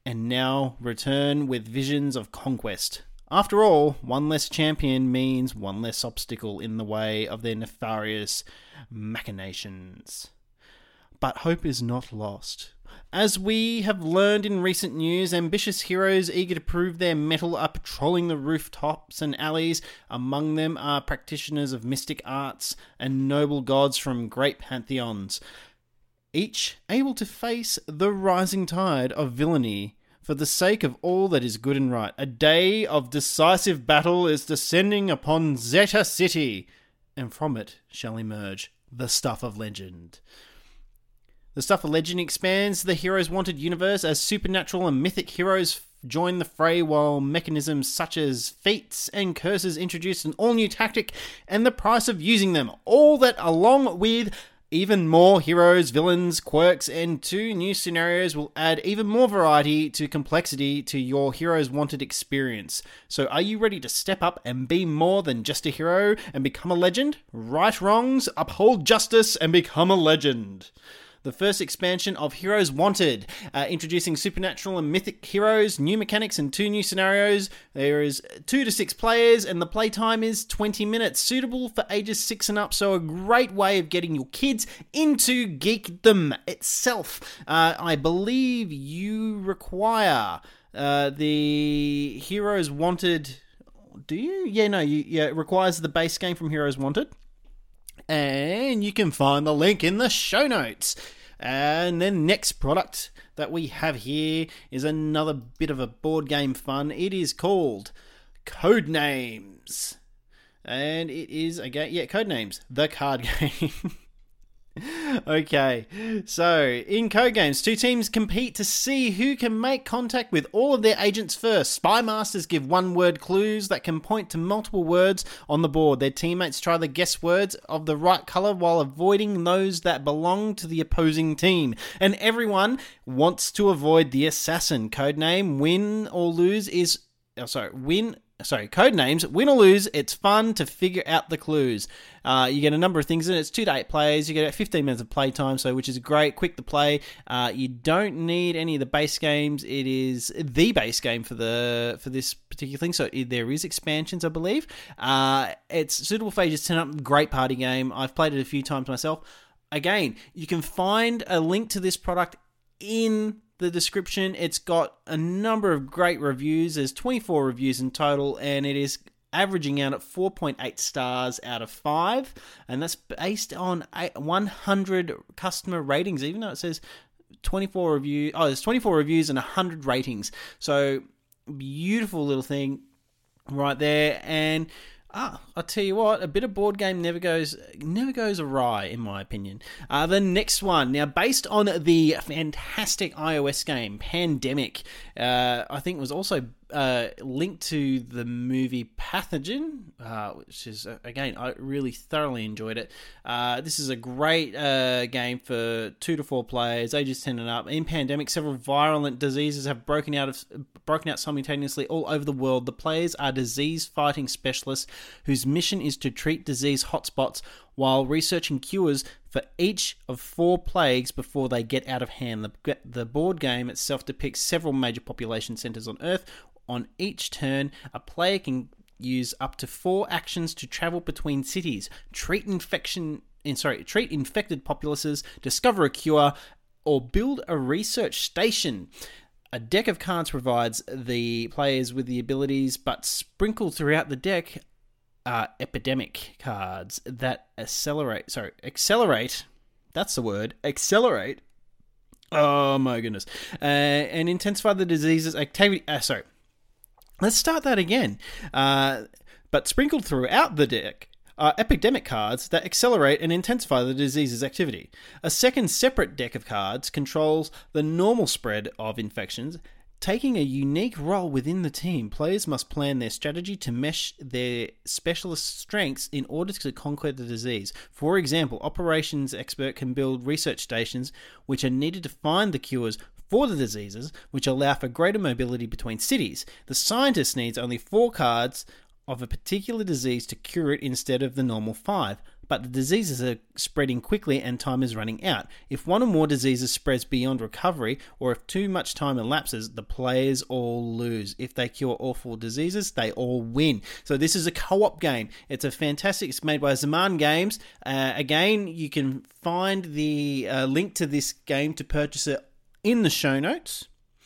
and now return with visions of conquest. After all, one less champion means one less obstacle in the way of their nefarious machinations. But hope is not lost. As we have learned in recent news, ambitious heroes eager to prove their mettle are patrolling the rooftops and alleys. Among them are practitioners of mystic arts and noble gods from great pantheons, each able to face the rising tide of villainy for the sake of all that is good and right. A day of decisive battle is descending upon Zeta City, and from it shall emerge the Stuff of Legend. The Stuff of Legend expands the Heroes Wanted universe as supernatural and mythic heroes join the fray, while mechanisms such as feats and curses introduce an all-new tactic and the price of using them. All that along with even more heroes, villains, quirks, and two new scenarios will add even more variety to complexity to your Heroes Wanted experience. So are you ready to step up and be more than just a hero and become a legend? Right wrongs, uphold justice, and become a legend. The first expansion of Heroes Wanted, uh, introducing supernatural and mythic heroes, new mechanics, and two new scenarios. There is two to six players, and the playtime is twenty minutes, suitable for ages six and up, so a great way of getting your kids into geekdom itself. Uh, I believe you require uh, the Heroes Wanted... Do you? Yeah, no, you, yeah, it requires the base game from Heroes Wanted. And you can find the link in the show notes. And then next product that we have here is another bit of a board game fun. It is called Codenames. And it is, again, yeah, Codenames, the card game. Okay, so in Codenames, two teams compete to see who can make contact with all of their agents first. Spy masters give one-word clues that can point to multiple words on the board. Their teammates try to guess words of the right color while avoiding those that belong to the opposing team. And everyone wants to avoid the assassin. Codename Win or Lose is... Oh, sorry, Win... Sorry, Codenames, win or lose, it's fun to figure out the clues. Uh, you get a number of things in it. It's two to eight players. You get fifteen minutes of playtime, so which is great, quick to play. Uh, you don't need any of the base games. It is the base game for the for this particular thing. So it, there is expansions, I believe. Uh, it's suitable for ages ten up. Great party game. I've played it a few times myself. Again, you can find a link to this product in the description. It's got a number of great reviews. There's twenty-four reviews in total, and it is averaging out at four point eight stars out of five, and that's based on one hundred customer ratings, even though it says twenty-four reviews. Oh, there's twenty-four reviews and one hundred ratings. So beautiful little thing right there. And Ah, I'll tell you what, a bit of board game never goes never goes awry, in my opinion. Uh, the next one, now based on the fantastic iOS game, Pandemic, uh, I think was also uh, linked to the movie Pathogen, uh, which is, uh, again, I really thoroughly enjoyed it. Uh, this is a great uh, game for two to four players, ages ten and up. In Pandemic, several virulent diseases have broken out of broken out simultaneously all over the world. The players are disease-fighting specialists whose mission is to treat disease hotspots while researching cures for each of four plagues before they get out of hand. The, the board game itself depicts several major population centers on Earth. On each turn, a player can use up to four actions to travel between cities, treat infection, in, sorry, treat infected populaces, discover a cure, or build a research station. A deck of cards provides the players with the abilities, but sprinkled throughout the deck are epidemic cards that accelerate, sorry, accelerate, that's the word, accelerate, oh my goodness, uh, and intensify the disease's activity, uh, sorry, let's start that again, uh, but sprinkled throughout the deck are epidemic cards that accelerate and intensify the disease's activity. A second separate deck of cards controls the normal spread of infections. Taking a unique role within the team, players must plan their strategy to mesh their specialist strengths in order to conquer the disease. For example, operations expert can build research stations which are needed to find the cures for the diseases, which allow for greater mobility between cities. The scientist needs only four cards of a particular disease to cure it instead of the normal five. but the diseases are spreading quickly and time is running out. If one or more diseases spreads beyond recovery, or if too much time elapses, the players all lose. If they cure all four diseases, they all win. So this is a co-op game. It's a fantastic, it's made by Zaman Games. Uh, again, you can find the uh, link to this game to purchase it in the show notes.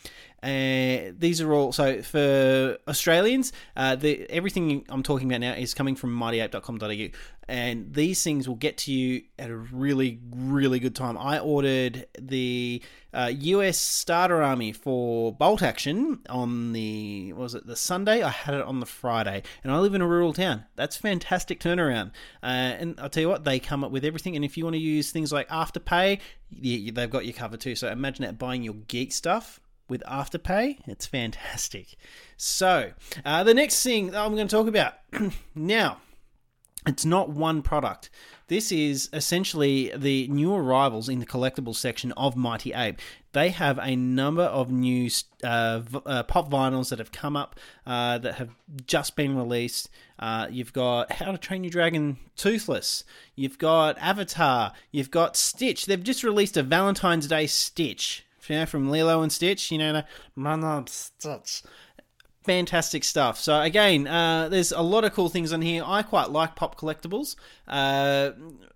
Uh, these are all, so for Australians, uh, the everything I'm talking about now is coming from mighty ape dot com dot a u, and these things will get to you at a really, really good time. I ordered the uh, U S Starter Army for Bolt Action on the, what was it, the Sunday? I had it on the Friday, and I live in a rural town. That's fantastic turnaround. Uh, and I'll tell you what, they come up with everything, and if you want to use things like Afterpay, yeah, they've got you covered too. So imagine that, buying your geek stuff with Afterpay, it's fantastic. So, uh, the next thing I'm going to talk about now, it's not one product. This is essentially the new arrivals in the collectibles section of Mighty Ape. They have a number of new uh, v- uh, pop vinyls that have come up uh, that have just been released. Uh, you've got How to Train Your Dragon Toothless. You've got Avatar. You've got Stitch. They've just released a Valentine's Day Stitch. You know, from Lilo and Stitch, you know, the, my name's Stitch. Fantastic stuff. So again, uh, there's a lot of cool things on here. I quite like pop collectibles. Uh,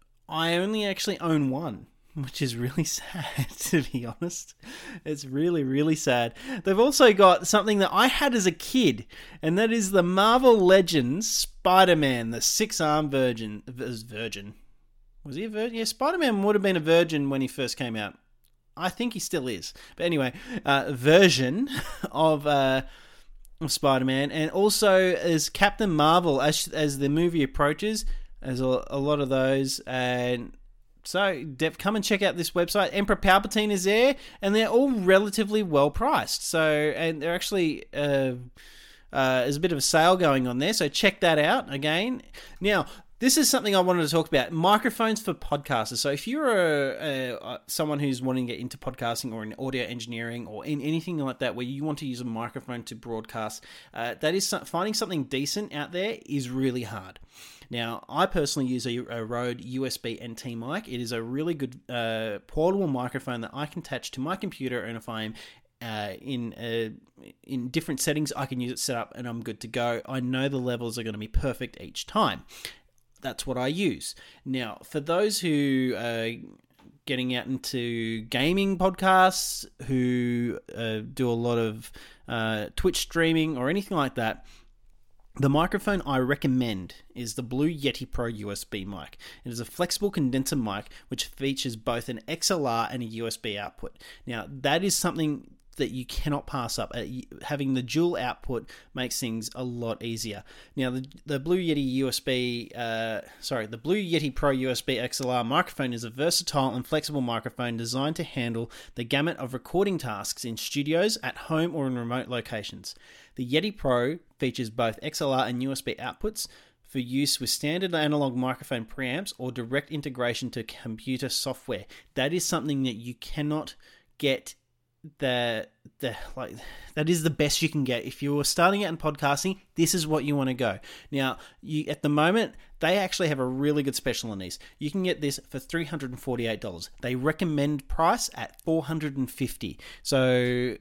I only actually own one, which is really sad, to be honest. It's really, really sad. They've also got something that I had as a kid, and that is the Marvel Legends Spider-Man, the six-arm virgin. Virgin. Was he a virgin? Yeah, Spider-Man would have been a virgin when he first came out. I think he still is. But anyway, uh, version of uh, of Spider-Man. And also as Captain Marvel, as as the movie approaches, there's a, a lot of those. And so Dev, come and check out this website. Emperor Palpatine is there, and they're all relatively well priced. So, and they're actually... Uh, uh, there's a bit of a sale going on there, so check that out again. Now, this is something I wanted to talk about, microphones for podcasters. So if you're a, a, someone who's wanting to get into podcasting or in audio engineering or in anything like that where you want to use a microphone to broadcast, uh, that is finding something decent out there is really hard. Now, I personally use a, a Rode U S B N T mic. It is a really good uh, portable microphone that I can attach to my computer, and if I'm Uh, in uh, in different settings, I can use it set up and I'm good to go. I know the levels are going to be perfect each time. That's what I use. Now, for those who are getting out into gaming podcasts, who uh, do a lot of uh, Twitch streaming or anything like that, the microphone I recommend is the Blue Yeti Pro U S B mic. It is a flexible condenser mic which features both an X L R and a U S B output. Now, that is something that you cannot pass up. Uh, having the dual output makes things a lot easier. Now, the, the Blue Yeti U S B, uh, sorry, the Blue Yeti Pro U S B X L R microphone is a versatile and flexible microphone designed to handle the gamut of recording tasks in studios, at home, or in remote locations. The Yeti Pro features both X L R and U S B outputs for use with standard analog microphone preamps or direct integration to computer software. That is something that you cannot get. The the like that is the best you can get if you're starting out in podcasting. This is what you want to go. Now, you at the moment they actually have a really good special on these. You can get this for three hundred forty-eight dollars. They recommend price at four hundred fifty dollars. So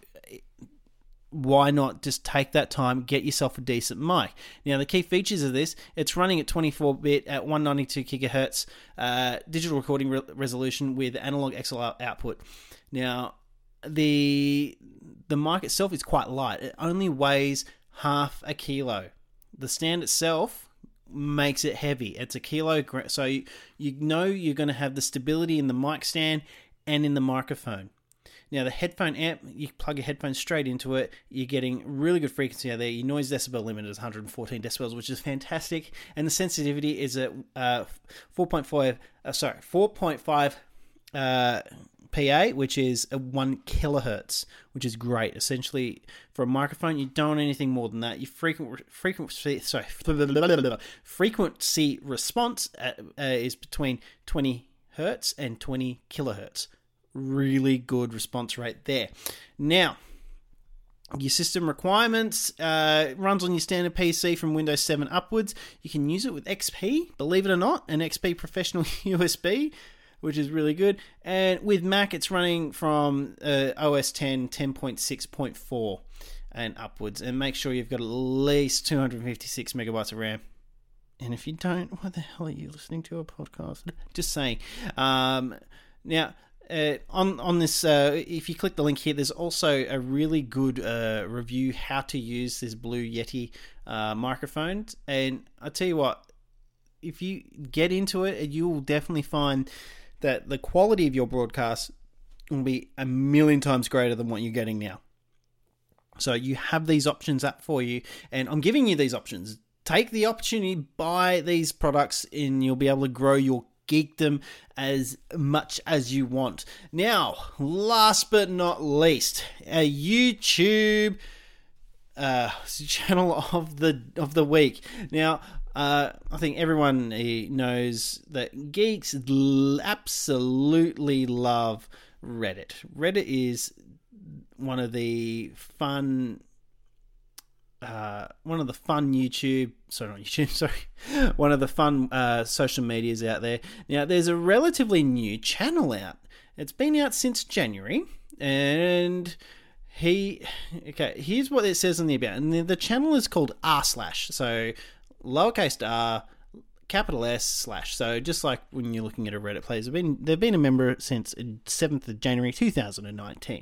why not just take that time, get yourself a decent mic? Now, the key features of this, it's running at twenty-four bit at one ninety-two gigahertz uh, digital recording re- resolution with analog X L R output. Now, the the mic itself is quite light. It only weighs half a kilo. The stand itself makes it heavy. It's a kilo, so you, you know you're going to have the stability in the mic stand and in the microphone. Now, the headphone amp, you plug your headphones straight into it. You're getting really good frequency out there. Your noise decibel limit is one hundred fourteen decibels, which is fantastic. And the sensitivity is at uh, four point five. Uh, sorry, four point five. Uh, P A, which is a one kilohertz, which is great. Essentially, for a microphone, you don't want anything more than that. Your frequent frequency, sorry, frequency response uh, uh, is between twenty hertz and twenty kilohertz. Really good response rate there. Now, your system requirements, uh, runs on your standard P C from Windows seven upwards. You can use it with X P, believe it or not, an X P Professional U S B, which is really good. And with Mac, it's running from uh, O S ten, ten point six point four and upwards. And make sure you've got at least two hundred fifty-six megabytes of RAM. And if you don't, why the hell are you listening to a podcast? Just saying. Um, now... Uh, on on this, uh, if you click the link here, there's also a really good uh, review how to use this Blue Yeti uh, microphone. And I tell you what, if you get into it, you will definitely find that the quality of your broadcast will be a million times greater than what you're getting now. So you have these options up for you, and I'm giving you these options. Take the opportunity, buy these products, and you'll be able to grow your geekdom as much as you want. Now, last but not least, a YouTube uh, channel of the of the week. Now, uh, I think everyone knows that geeks absolutely love Reddit. Reddit is one of the fun. Uh, one of the fun YouTube, sorry, not YouTube, sorry, one of the fun uh, social medias out there. Now, there's a relatively new channel out. It's been out since January, and he, okay, here's what it says on the about. And the, the channel is called r slash, so lowercase r, capital S slash. So just like when you're looking at a Reddit page, they've been they've been a member since seventh of January two thousand nineteen.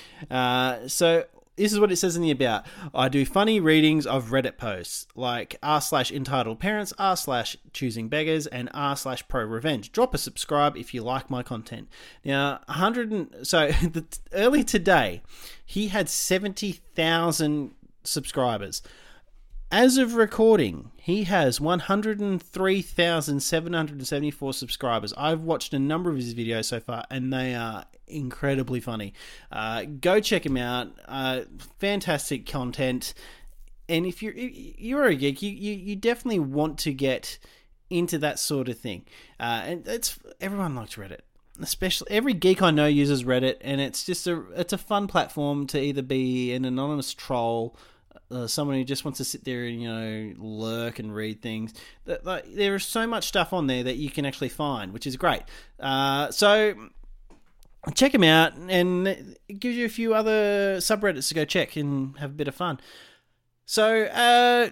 Uh, so. This is what it says in the about. I do funny readings of Reddit posts, like r slash entitled parents, r slash choosing beggars, and r slash pro revenge. Drop a subscribe if you like my content. Now, one hundred and, so the, early today, he had seventy thousand subscribers. As of recording, he has one hundred three thousand seven hundred seventy-four subscribers. I've watched a number of his videos so far, and they are incredibly funny. Uh, go check him out. Uh, fantastic content. And if you're you're a geek, you, you, you definitely want to get into that sort of thing. Uh, and it's everyone likes Reddit. Especially every geek I know uses Reddit, and it's just a it's a fun platform to either be an anonymous troll, Uh, someone who just wants to sit there and, you know, lurk and read things. That, like, there is so much stuff on there that you can actually find, which is great. Uh, so check them out, and it gives you a few other subreddits to go check and have a bit of fun. So uh,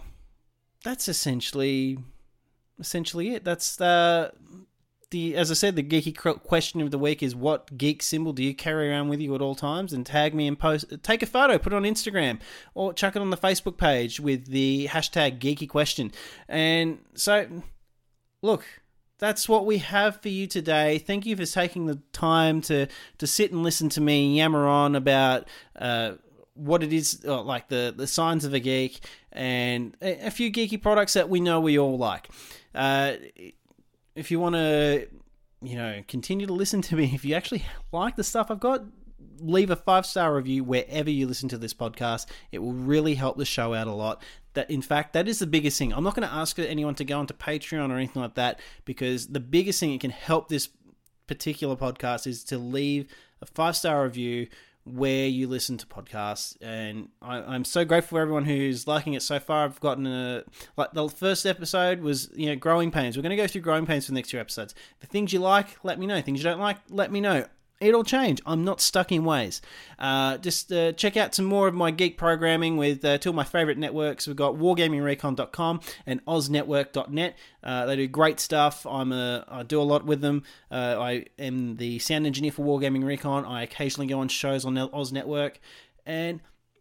that's essentially essentially it. That's uh, the as I said, the geeky question of the week is, what geek symbol do you carry around with you at all times? And tag me and post, take a photo, put it on Instagram, or chuck it on the Facebook page with the hashtag geeky question. And so, look, that's what we have for you today. Thank you for taking the time to, to sit and listen to me yammer on about uh, what it is, uh, like the, the signs of a geek, and a, a few geeky products that we know we all like. Uh, if you want to, you know, continue to listen to me, if you actually like the stuff I've got, leave a five-star review wherever you listen to this podcast. It will really help the show out a lot. That, in fact, that is the biggest thing. I'm not going to ask anyone to go onto Patreon or anything like that, because the biggest thing that can help this particular podcast is to leave a five-star review where you listen to podcasts. And I, I'm so grateful for everyone who's liking it so far. I've gotten a, like the first episode was, you know, growing pains. We're going to go through growing pains for the next two episodes. The things you like, let me know. Things you don't like, let me know. It'll change. I'm not stuck in ways. Uh, just uh, check out some more of my geek programming with uh, two of my favourite networks. We've got wargaming recon dot com and oz network dot net. Uh, they do great stuff. I'm a, I do a lot with them. Uh, I am the sound engineer for Wargaming Recon. I occasionally go on shows on Oz Network. And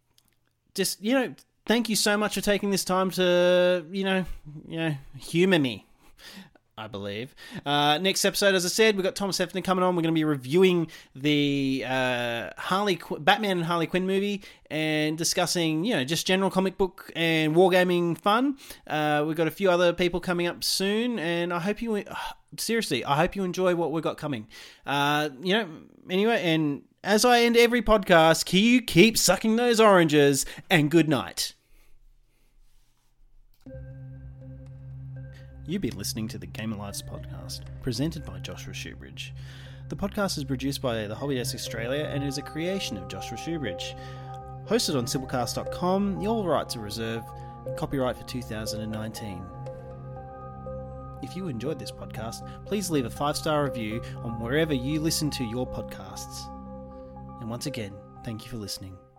just, you know, thank you so much for taking this time to, you know, you know, humour me, I believe. Uh, next episode, as I said, we've got Thomas Hefner coming on. We're going to be reviewing the uh, Harley Qu- Batman and Harley Quinn movie and discussing, you know, just general comic book and wargaming fun. Uh, we've got a few other people coming up soon, and I hope you, uh, seriously, I hope you enjoy what we've got coming. Uh, you know, anyway, and as I end every podcast, can you keep sucking those oranges, and good night. You've been listening to the Gamer Lives podcast, presented by Joshua Shoebridge. The podcast is produced by the Hobby Desk Australia and is a creation of Joshua Shoebridge. Hosted on simplecast dot com, all rights are reserved, copyright for two thousand nineteen. If you enjoyed this podcast, please leave a five-star review on wherever you listen to your podcasts. And once again, thank you for listening.